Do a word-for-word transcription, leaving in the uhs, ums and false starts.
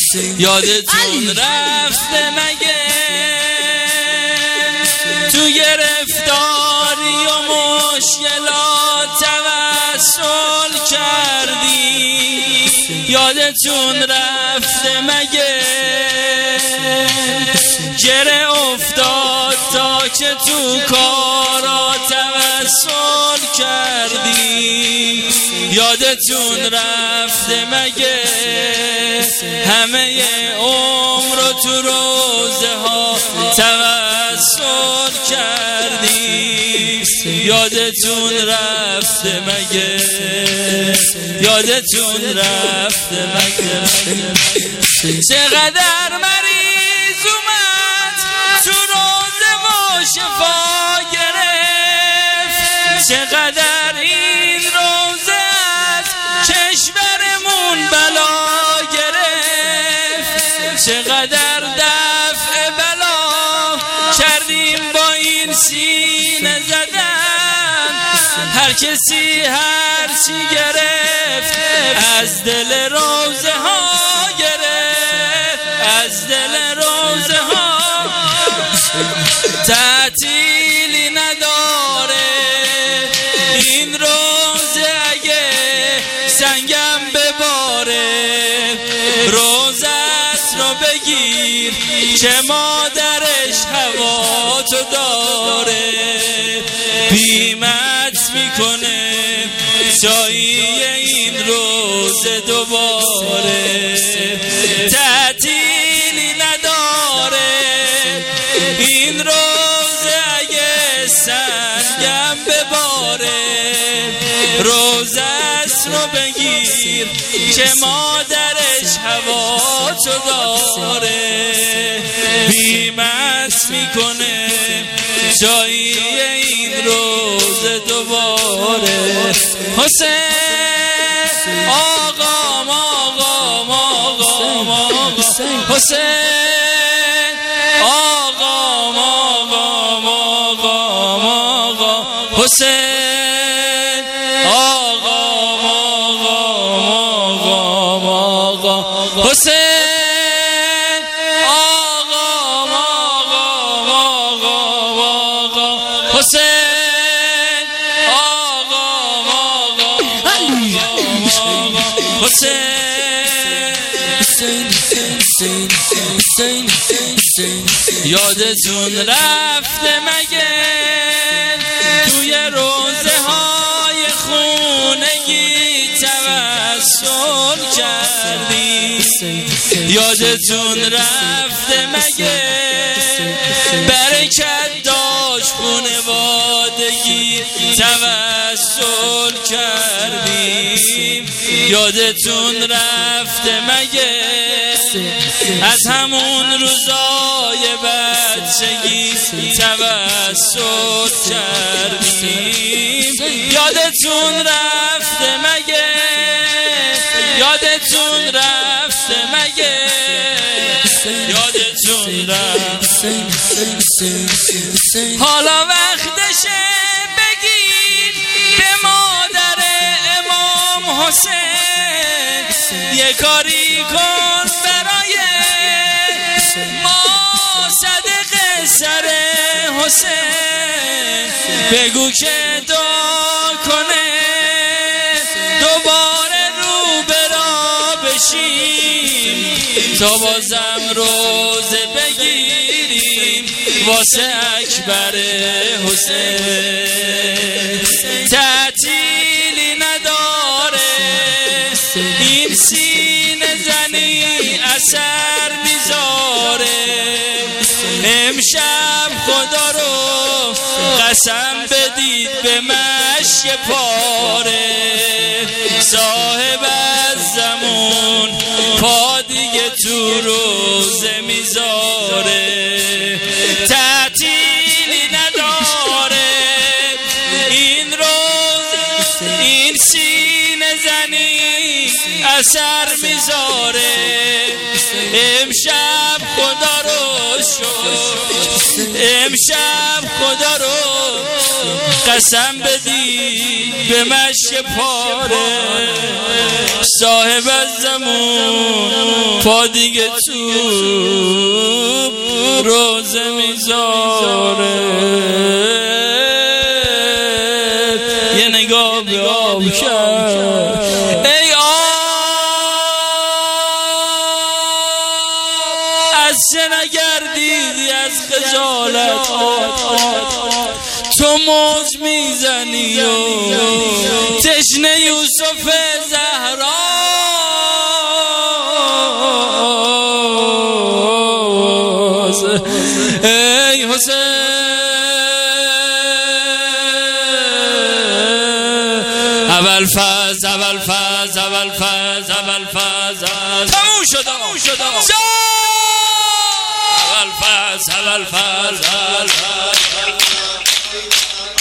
یادتون رفته مگه تو گرفتاری و مشکلات توسل کردی؟ یادتون رفته مگه گره افتاد تا که تو کارا توسل کردی؟ یادتون رفته مگه همه عمر رو تو روزه ها توسل کردی؟ یادتون رفته مگه یادتون رفته مگه چقدر مریض اومد تو روزه و شفا گرفت؟ چقدر این روزه از کشورمون بلا گرفت؟ چقدر دفع بلا کردیم با این سینه زدن؟ هر کسی هر چی گرفت از دل روزه ها گرفت، از دل روزه ها. تعطیلی نداره این روزه اگه سنگم بباره، روزت رو بگیر که مادرش هوا تو داره. بیمت میکنه جایی این روز دوباره. تعطیلی نداره این روز اگه سنگم بباره، روزت رو بگیر که مادرش هوا تو داره. بیمت میکنه جایی این روز دوباره. حسین آقام آقام آقام آقام حسین آقام آقام آقام آقام حسین آقام آقام آقام آقام حسین آقام آقام آقام آقام حسین آقام آقام آقام حسین. یادتون رفته مگه توی روزه های خونگی توسل کردی؟ یادتون رفته مگه برکت داشت خونوادگی توسل کردی؟ یادتون رفته مگه از همون روزای بچگی توسل کردیم؟ یادتون رفته مگه یادتون رفته مگه یادتون رفته؟ حالا وقتشه بگید به مادر امام حسین یه کاری کن برای ما صدقه سر حسین. بگو که دعا کنه دوباره رو برا بشیم تا بازم روزه بگیریم واسه اکبر حسین. تعطیلی نداره این سینه زنی اثر میذاره. امشب خدا رو قسم بدید به مشک پاره، صاحب از زمان پا دیگه تو روزه میذاره. تعطیلی نداره این روز این سینه زنی اثر میذاره. امشب خدا رو شد امشب خدا رو قسم بدی به مشک پاره صاحب از زمون پا دیگه تو روزه میذاره یه نگاه به آب کرد ای آب از چه نگردیدی از خجالت تو موج میزنی و تشنه یوسف زهرا ای حسین اول فاز اول فاز اول فاز اول فاز تموم شد اول فاز اول فاز